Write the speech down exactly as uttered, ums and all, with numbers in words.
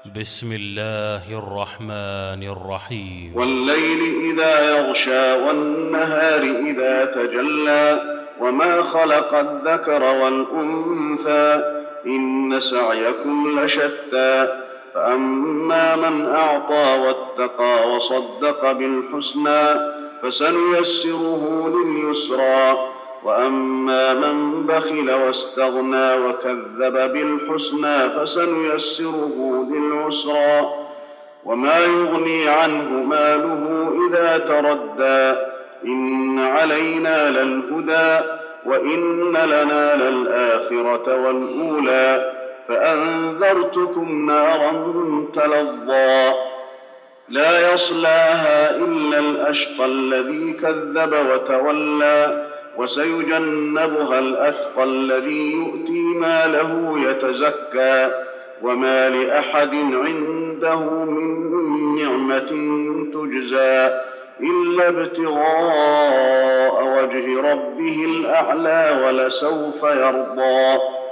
بسم الله الرحمن الرحيم. والليل إذا يغشى والنهار إذا تجلى وما خلق الذكر والأنثى إن سعيكم لشتى فأما من أعطى واتقى وصدق بالحسنى فسنيسره لليسرى وأما من بخل واستغنى وكذب بالحسنى فسنيسره للعسرى وما يغني عنه ماله إذا تردى إن علينا للهدى وإن لنا للآخرة والأولى فأنذرتكم نارا تلظى لا يصلاها إلا الأشقى الذي كذب وتولى وسيجنبها الأتقى الذي يؤتي ماله يتزكى وما لأحد عنده من نعمة تجزى إلا ابتغاء وجه ربه الأعلى ولسوف يرضى.